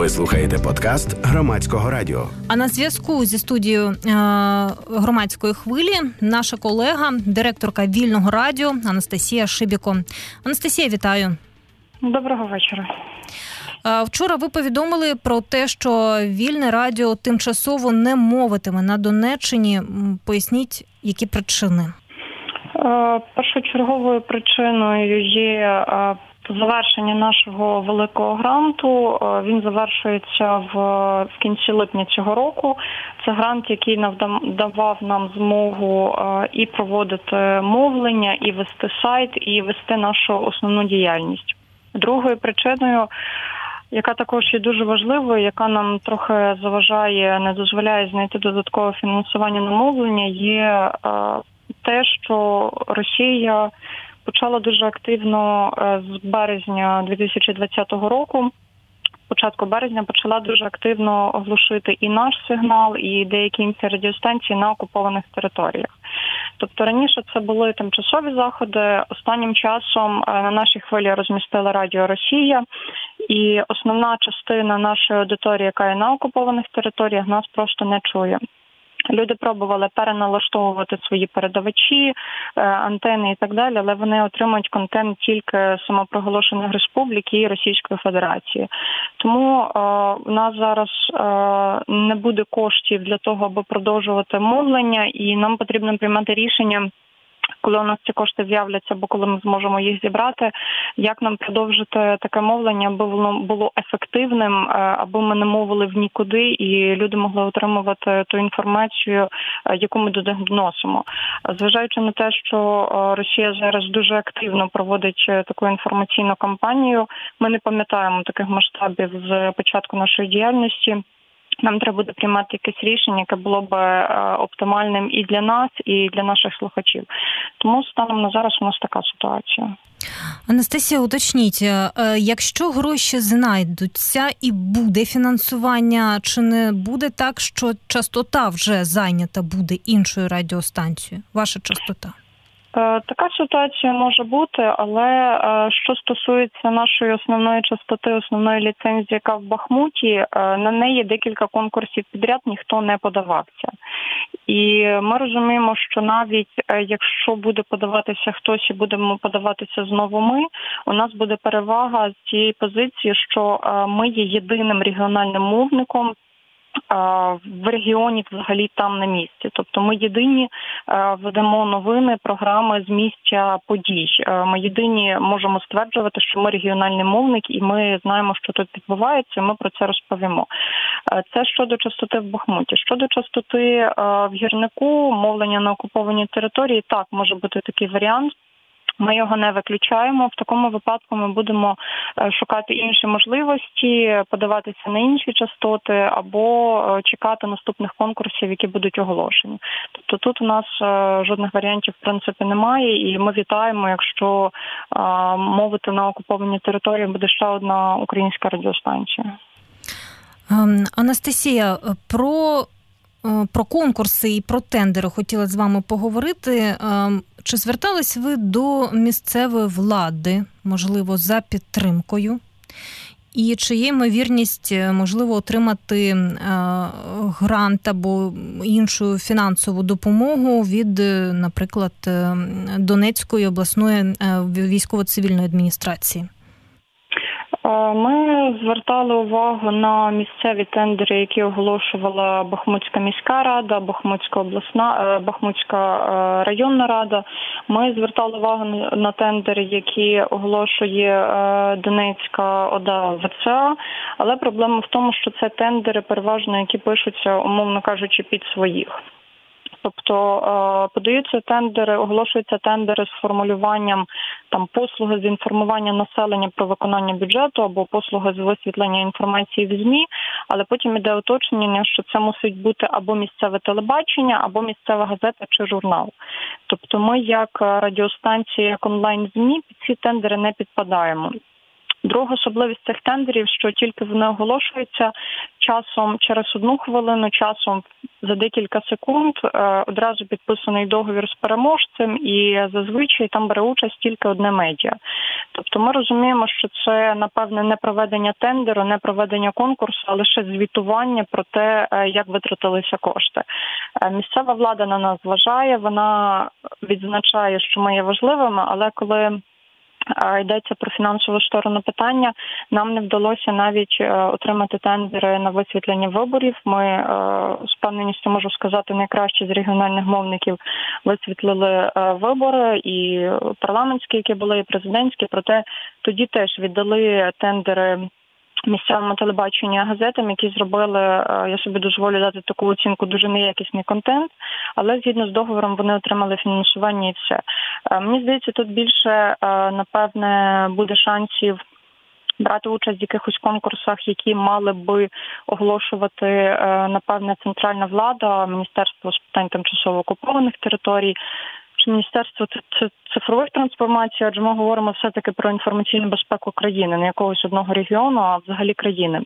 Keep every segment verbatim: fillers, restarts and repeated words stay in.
Ви слухаєте подкаст Громадського радіо. А на зв'язку зі студією е- Громадської хвилі наша колега, директорка Вільного радіо Анастасія Шибіко. Анастасія, вітаю. Доброго вечора. Е- вчора ви повідомили про те, що Вільне радіо тимчасово не мовитиме на Донеччині. Поясніть, які причини? Е- першочерговою причиною є е- завершення нашого великого гранту. Він завершується в, в кінці липня цього року. Це грант, який давав нам змогу і проводити мовлення, і вести сайт, і вести нашу основну діяльність. Другою причиною, яка також є дуже важливою, яка нам трохи заважає, не дозволяє знайти додаткове фінансування на мовлення, є те, що Росія почала дуже активно з березня дві тисячі двадцятого року, початку березня почала дуже активно оглушити і наш сигнал, і деякі інші радіостанції на окупованих територіях. Тобто раніше це були тимчасові заходи, останнім часом на нашій хвилі розмістили Радіо Росія, і основна частина нашої аудиторії, яка є на окупованих територіях, нас просто не чує. Люди пробували переналаштовувати свої передавачі, антени і так далі, але вони отримують контент тільки самопроголошених республік і Російської Федерації. Тому е, у нас зараз е, не буде коштів для того, аби продовжувати мовлення, і нам потрібно приймати рішення, коли у нас ці кошти з'являться, або коли ми зможемо їх зібрати, як нам продовжити таке мовлення, аби воно було ефективним, аби ми не мовили в нікуди, і люди могли отримувати ту інформацію, яку ми туди доносимо. Зважаючи на те, що Росія зараз дуже активно проводить таку інформаційну кампанію, ми не пам'ятаємо таких масштабів з початку нашої діяльності. Нам треба буде приймати якесь рішення, яке було б оптимальним і для нас, і для наших слухачів. Тому станом на зараз у нас така ситуація. Анастасія, уточніть, якщо гроші знайдуться і буде фінансування, чи не буде так, що частота вже зайнята буде іншою радіостанцією? Ваша частота? Така ситуація може бути, але що стосується нашої основної частоти, основної ліцензії, яка в Бахмуті, на неї декілька конкурсів підряд ніхто не подавався. І ми розуміємо, що навіть якщо буде подаватися хтось і будемо подаватися знову ми, у нас буде перевага з цієї позиції, що ми є єдиним регіональним мовником в регіоні, взагалі там на місці. Тобто ми єдині ведемо новини, програми з місця подій. Ми єдині можемо стверджувати, що ми регіональний мовник і ми знаємо, що тут відбувається, і ми про це розповімо. Це щодо частоти в Бахмуті. Щодо частоти в Гірнику, мовлення на окупованій території, так, може бути такий варіант. Ми його не виключаємо. В такому випадку ми будемо шукати інші можливості, подаватися на інші частоти або чекати наступних конкурсів, які будуть оголошені. Тобто тут у нас жодних варіантів в принципі немає, і ми вітаємо, якщо мовити на окупованій території буде ще одна українська радіостанція. Анастасія, про Про конкурси і про тендери хотіла з вами поговорити. Чи звертались ви до місцевої влади, можливо, за підтримкою? І чи є ймовірність, можливо, отримати грант або іншу фінансову допомогу від, наприклад, Донецької обласної військово-цивільної адміністрації? Ми звертали увагу на місцеві тендери, які оголошувала Бахмутська міська рада, Бахмутська обласна, Бахмутська районна рада. Ми звертали увагу на тендери, які оголошує Донецька ОДА ВЦА, але проблема в тому, що це тендери переважно, які пишуться, умовно кажучи, під своїх. Тобто подаються тендери, оголошуються тендери з формулюванням там послуги з інформування населення про виконання бюджету або послуги з висвітлення інформації в ЗМІ, але потім іде уточнення, що це мусить бути або місцеве телебачення, або місцева газета чи журнал. Тобто ми як радіостанція, як онлайн-ЗМІ під ці тендери не підпадаємо. Друга особливість цих тендерів, що тільки вони оголошуються, часом через одну хвилину, часом за декілька секунд одразу підписаний договір з переможцем, і зазвичай там бере участь тільки одне медіа. Тобто ми розуміємо, що це, напевне, не проведення тендеру, не проведення конкурсу, а лише звітування про те, як витратилися кошти. Місцева влада на нас зважає, вона відзначає, що ми є важливими, але коли йдеться про фінансову сторону питання, нам не вдалося навіть отримати тендери на висвітлення виборів. Ми, з впевненістю можу сказати, найкраще з регіональних мовників висвітлили вибори, і парламентські, які були, і президентські, проте тоді теж віддали тендери місцевому телебаченню, газетам, які зробили, я собі дозволю дати таку оцінку, дуже неякісний контент, але згідно з договором вони отримали фінансування і все. Мені здається, тут більше, напевне, буде шансів брати участь в якихось конкурсах, які мали би оголошувати, напевне, центральна влада, Міністерство з питань тимчасово окупованих територій, чи Міністерство цифрових трансформацій, адже ми говоримо все-таки про інформаційну безпеку країни, не якогось одного регіону, а взагалі країни.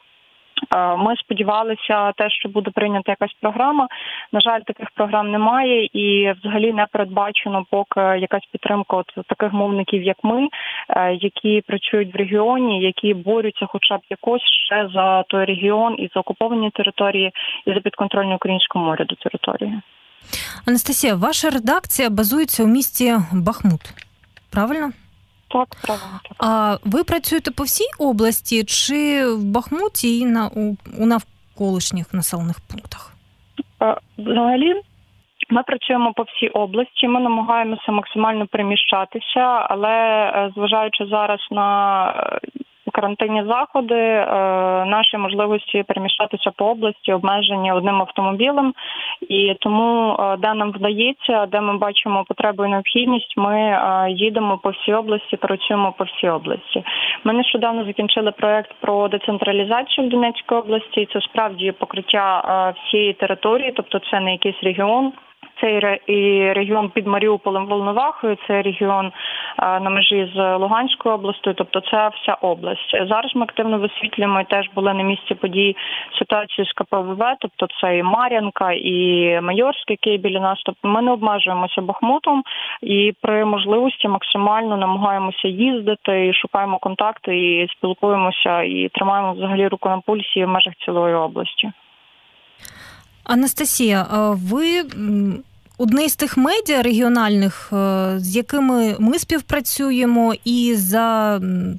Ми сподівалися те, що буде прийнята якась програма. На жаль, таких програм немає і взагалі не передбачено поки якась підтримка от таких мовників, як ми, які працюють в регіоні, які борються хоча б якось ще за той регіон і за окуповані території, і за підконтрольну українському уряду території. Анастасія, ваша редакція базується у місті Бахмут, правильно? Так, правильно. Так. А ви працюєте по всій області чи в Бахмуті і на, у, у навколишніх населених пунктах? Взагалі, ми працюємо по всій області, ми намагаємося максимально переміщатися, але зважаючи зараз на карантинні заходи, наші можливості переміщатися по області обмежені одним автомобілем, і тому, де нам вдається, де ми бачимо потребу і необхідність, ми їдемо по всій області, працюємо по всій області. Ми нещодавно закінчили проєкт про децентралізацію в Донецькій області, і це справді покриття всієї території, тобто це не якийсь регіон. Це і регіон під Маріуполем, Волновахою, це регіон на межі з Луганською областю, тобто це вся область. Зараз ми активно висвітлюємо, і теж були на місці подій ситуації з ка пе ве ве, тобто це і Мар'янка, і Майорськ, який біля нас. Тобто ми не обмежуємося Бахмутом і при можливості максимально намагаємося їздити, і шукаємо контакти, і спілкуємося, і тримаємо взагалі руку на пульсі в межах цілої області. Анастасія, ви одне з тих медіа регіональних, з якими ми співпрацюємо і за,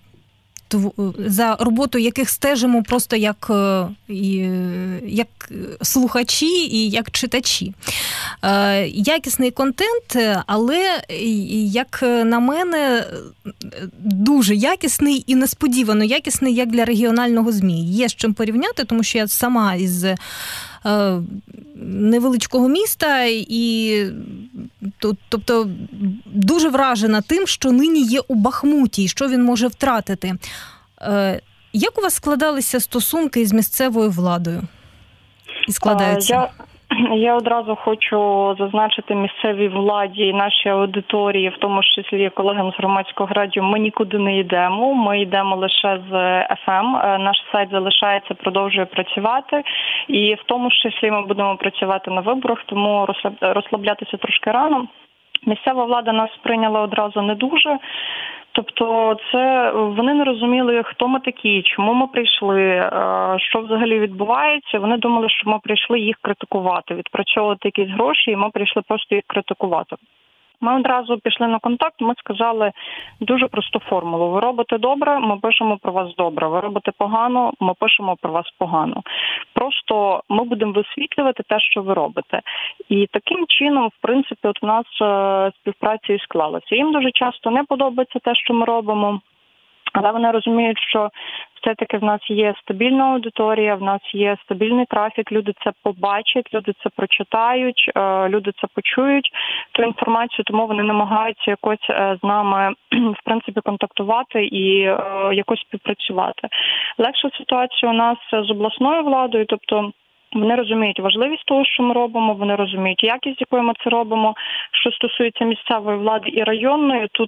за роботу яких стежимо просто як, як слухачі і як читачі. Якісний контент, але, як на мене, дуже якісний і несподівано якісний, як для регіонального ЗМІ. Є з чим порівняти, тому що я сама із невеличкого міста, і тобто дуже вражена тим, що нині є у Бахмуті, і що він може втратити. Як у вас складалися стосунки з місцевою владою? І складаються? Я... Я одразу хочу зазначити місцевій владі і нашій аудиторії, в тому числі колегам з громадського радіо, ми нікуди не йдемо, ми йдемо лише з еф ем, наш сайт залишається, продовжує працювати, і в тому числі ми будемо працювати на виборах, тому розслаблятися трошки рано. Місцева влада нас прийняла одразу не дуже. Тобто це вони не розуміли, хто ми такі, чому ми прийшли, що взагалі відбувається. Вони думали, що ми прийшли їх критикувати, відпрацьовувати якісь гроші, і ми прийшли просто їх критикувати. Ми одразу пішли на контакт, ми сказали дуже просту формулу. Ви робите добре, ми пишемо про вас добре. Ви робите погано, ми пишемо про вас погано. Просто ми будемо висвітлювати те, що ви робите. І таким чином, в принципі, от у нас співпраця і склалася. Їм дуже часто не подобається те, що ми робимо, але вони розуміють, що все-таки в нас є стабільна аудиторія, в нас є стабільний трафік, люди це побачать, люди це прочитають, люди це почують, ту інформацію, тому вони намагаються якось з нами, в принципі, контактувати і якось співпрацювати. Легша ситуація у нас з обласною владою, тобто вони розуміють важливість того, що ми робимо, вони розуміють якість, з якою ми це робимо. Що стосується місцевої влади і районної, тут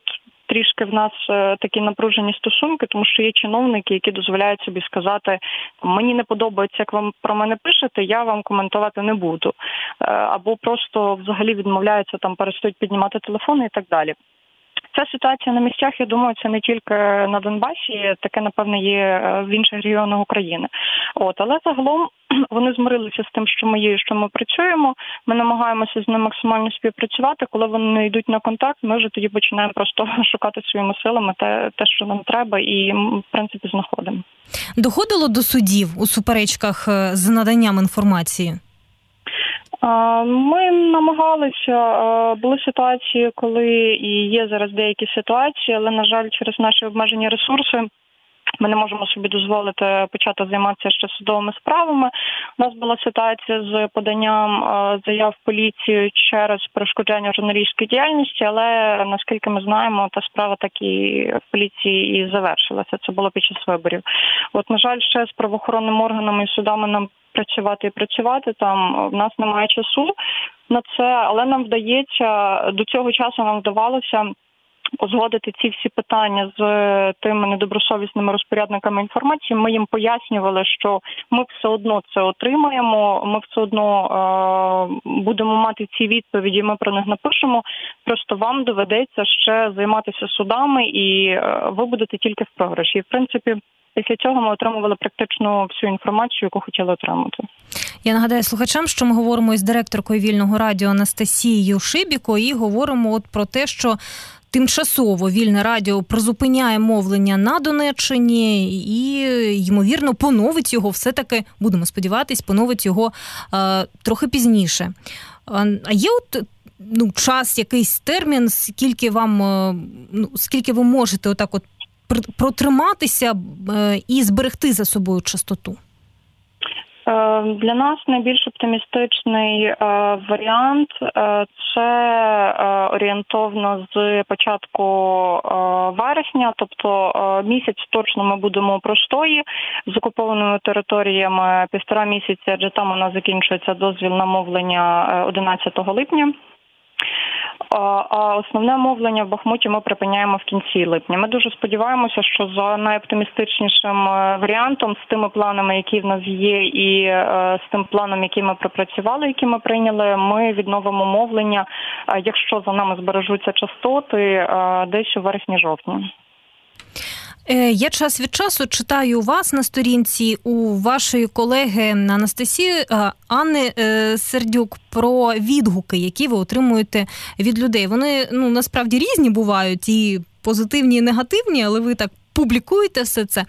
трішки в нас такі напружені стосунки, тому що є чиновники, які дозволяють собі сказати, мені не подобається, як вам про мене пишете, я вам коментувати не буду. Або просто взагалі відмовляються, там перестають піднімати телефони і так далі. Ця ситуація на місцях, я думаю, це не тільки на Донбасі, таке, напевне, є в інших регіонах України. От, але загалом вони змирилися з тим, що ми є і що ми працюємо. Ми намагаємося з ними максимально співпрацювати. Коли вони йдуть на контакт, ми вже тоді починаємо просто шукати своїми силами те, те що нам треба, і, в принципі, знаходимо. Доходило до судів у суперечках з наданням інформації? Ми намагалися, були ситуації, коли і є зараз деякі ситуації, але, на жаль, через наші обмежені ресурси ми не можемо собі дозволити почати займатися ще судовими справами. У нас була ситуація з поданням заяв в поліцію через перешкоджання журналістської діяльності, але, наскільки ми знаємо, та справа так і в поліції і завершилася. Це було під час виборів. От, на жаль, ще з правоохоронними органами і судами нам працювати і працювати, там в нас немає часу на це, але нам вдається, до цього часу нам вдавалося узгодити ці всі питання з тими недобросовісними розпорядниками інформації. Ми їм пояснювали, що ми все одно це отримаємо, ми все одно е- будемо мати ці відповіді, ми про них напишемо, просто вам доведеться ще займатися судами і е- ви будете тільки в програші. І, в принципі, після цього ми отримували практично всю інформацію, яку хотіли отримати. Я нагадаю слухачам, що ми говоримо із директоркою Вільного радіо Анастасією Шибіко і говоримо от про те, що тимчасово Вільне радіо призупиняє мовлення на Донеччині і, ймовірно, поновить його, все-таки, будемо сподіватись, поновить його е, трохи пізніше. А є от ну, час, якийсь термін, скільки вам, ну, скільки ви можете отак от протриматися і зберегти за собою частоту? Для нас найбільш оптимістичний варіант – це орієнтовно з початку вересня, тобто місяць точно ми будемо у простої з окупованими територіями півтора місяця, адже там у нас закінчується дозвіл на мовлення одинадцятого липня. А основне мовлення в Бахмуті ми припиняємо в кінці липня. Ми дуже сподіваємося, що за найоптимістичнішим варіантом, з тими планами, які в нас є, і з тим планом, який ми пропрацювали, який ми прийняли, ми відновимо мовлення, якщо за нами збережуться частоти, десь у вересні-жовтні. Я час від часу читаю у вас на сторінці, у вашої колеги Анастасії Анни Сердюк про відгуки, які ви отримуєте від людей. Вони, ну, насправді різні бувають, і позитивні, і негативні, але ви так публікуєте все це.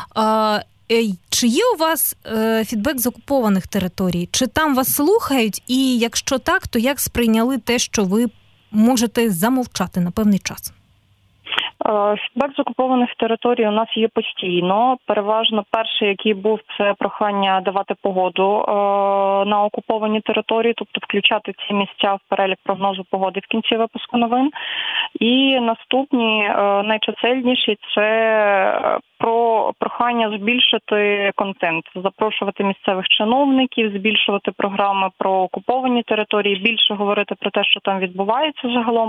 Чи є у вас фідбек з окупованих територій? Чи там вас слухають? І якщо так, то як сприйняли те, що ви можете замовчати на певний час? Фідбек з окупованих територій у нас є постійно. Переважно перший, який був, це прохання давати погоду е, на окуповані території, тобто включати ці місця в перелік прогнозу погоди в кінці випуску новин. І наступні, е, найчисельніші, це про прохання збільшити контент, запрошувати місцевих чиновників, збільшувати програми про окуповані території, більше говорити про те, що там відбувається загалом.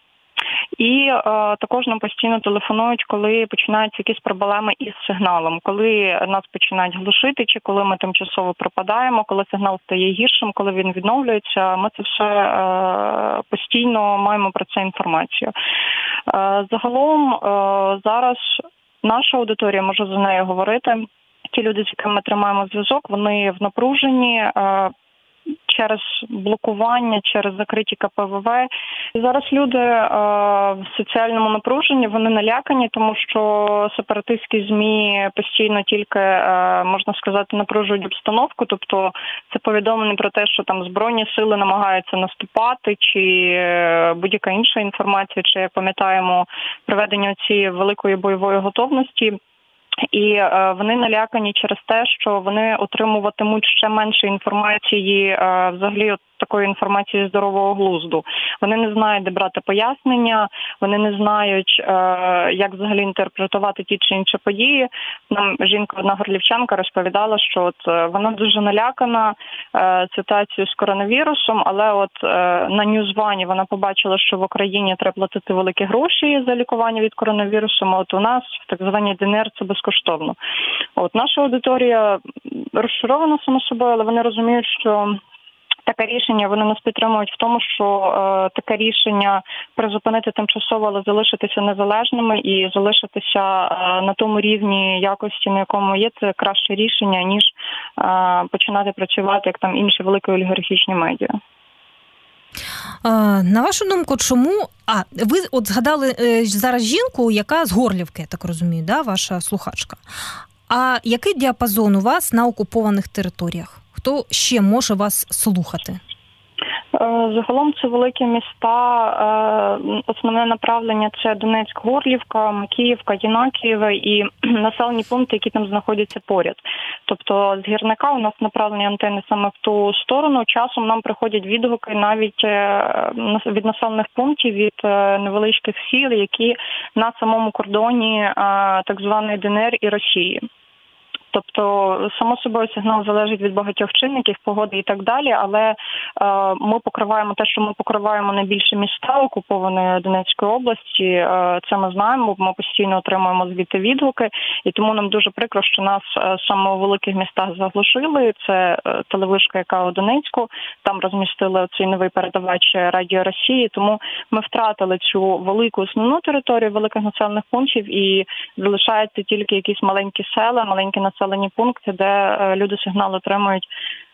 І е, також нам постійно телефонують, коли починаються якісь проблеми із сигналом, коли нас починають глушити, чи коли ми тимчасово пропадаємо, коли сигнал стає гіршим, коли він відновлюється. Ми це все е, постійно маємо про це інформацію. Е, загалом е, зараз наша аудиторія, можу за нею говорити, ті люди, з якими ми тримаємо зв'язок, вони в напруженні, е, через блокування, через закриті ка пе ве ве. І зараз люди е, в соціальному напруженні, вони налякані, тому що сепаратистські ЗМІ постійно тільки, е, можна сказати, напружують обстановку, тобто це повідомлення про те, що там Збройні сили намагаються наступати, чи е, будь-яка інша інформація, чи, як пам'ятаємо, проведення цієї великої бойової готовності. І е, вони налякані через те, що вони отримуватимуть ще менше інформації, е, взагалі от такої інформації здорового глузду. Вони не знають, де брати пояснення, вони не знають, е, як взагалі інтерпретувати ті чи інші події. Нам жінка, одна горлівчанка, розповідала, що от е, вона дуже налякана е, ситуацією з коронавірусом, але от е, на Ньюзвані вона побачила, що в Україні треба платити великі гроші за лікування від коронавірусу, а от у нас в так званій ДНР це безкоштовно. От наша аудиторія розчарована само собою, але вони розуміють, що таке рішення, вони нас підтримують в тому, що е, таке рішення призупинити тимчасово, але залишитися незалежними і залишитися е, на тому рівні якості, на якому є, це краще рішення, ніж е, починати працювати, як там інші великі олігархічні медіа. На вашу думку, чому... А, ви от згадали зараз жінку, яка з Горлівки, я так розумію, да, ваша слухачка. А який діапазон у вас на окупованих територіях? Хто ще може вас слухати? Загалом це великі міста. Основне направлення – це Донецьк, Горлівка, Макіївка, Єнакієво і населені пункти, які там знаходяться поряд. Тобто з Гірника у нас направлені антени саме в ту сторону. Часом нам приходять відгуки навіть від населених пунктів, від невеличких сіл, які на самому кордоні так званої ДНР і Росії. Тобто, само собою, сигнал залежить від багатьох чинників, погоди і так далі, але е, ми покриваємо те, що ми покриваємо найбільше міста окупованої Донецької області, е, це ми знаємо, ми постійно отримуємо звідти відгуки, і тому нам дуже прикро, що нас е, саме у великих містах заглушили. Це е, телевишка, яка у Донецьку, там розмістили цей новий передавач Радіо Росії, тому ми втратили цю велику основну територію великих населених пунктів і залишаються тільки якісь маленькі села, маленькі населені пункти, де люди сигнал отримують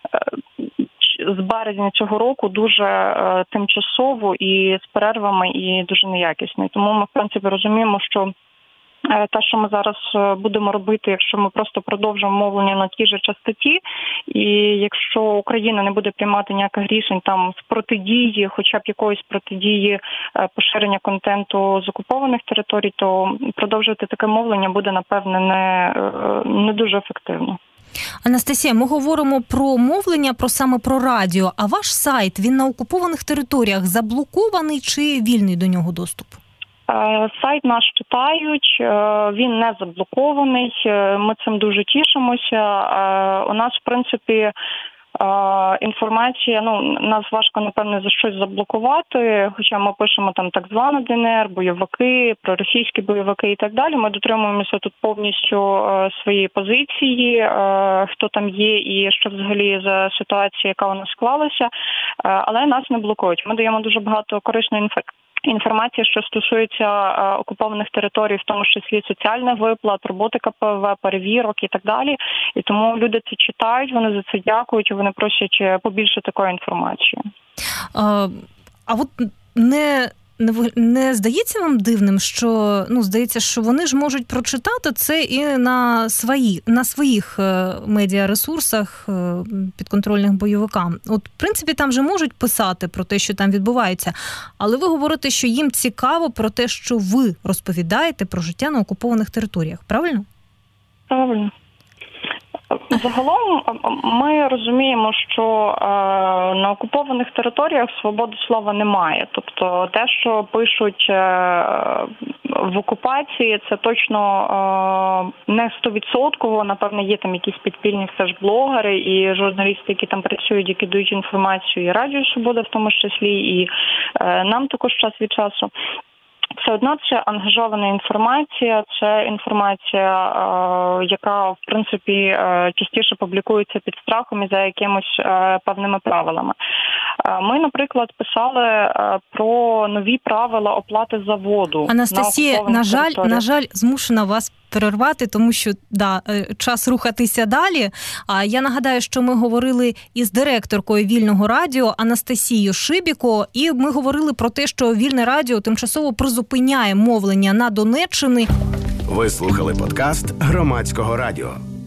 з березня цього року дуже тимчасово і з перервами, і дуже неякісно. Тому ми, в принципі, розуміємо, що те, що ми зараз будемо робити, якщо ми просто продовжимо мовлення на тій же частоті, і якщо Україна не буде приймати ніяких рішень там з протидії, хоча б якоїсь протидії поширення контенту з окупованих територій, то продовжувати таке мовлення буде, напевне, не, не дуже ефективно. Анастасія, ми говоримо про мовлення, про саме про радіо, а ваш сайт, він на окупованих територіях заблокований чи вільний до нього доступ? Сайт наш читають, він не заблокований, ми цим дуже тішимося. У нас, в принципі, інформація, ну, нас важко, напевне, за щось заблокувати, хоча ми пишемо там так звану ДНР, бойовики, проросійські бойовики і так далі. Ми дотримуємося тут повністю своєї позиції, хто там є і що взагалі за ситуація, яка у нас склалася, але нас не блокують. Ми даємо дуже багато корисної інформації. Інформація, що стосується е, окупованих територій, в тому числі соціальних виплат, роботи ка пе ве, перевірок і так далі. І тому люди це читають, вони за це дякують, і вони просять побільше такої інформації. А, а от не... Не, не здається вам дивним, що, ну, здається, що вони ж можуть прочитати це і на свої, на своїх медіаресурсах підконтрольних бойовикам. От, в принципі, там же можуть писати про те, що там відбувається, але ви говорите, що їм цікаво про те, що ви розповідаєте про життя на окупованих територіях, правильно? Правильно. Загалом ми розуміємо, що е, на окупованих територіях свободи слова немає. Тобто те, що пишуть е, в окупації, це точно е, не стовідсотково. Напевне, є там якісь підпільні все ж блогери і журналісти, які там працюють, які дають інформацію, і Радіо Свобода в тому числі, і е, нам також час від часу. Все одно це ангажована інформація, це інформація, е, яка, в принципі, е, частіше публікується під страхом і за якимось е, певними правилами. Е, ми, наприклад, писали е, про нові правила оплати за воду. Анастасія, на, на жаль, на жаль, змушена вас перервати, тому що, да, час рухатися далі. А я нагадаю, що ми говорили із директоркою Вільного радіо Анастасією Шибіко, і ми говорили про те, що Вільне радіо тимчасово призупиняє мовлення на Донеччині. Ви слухали подкаст Громадського радіо.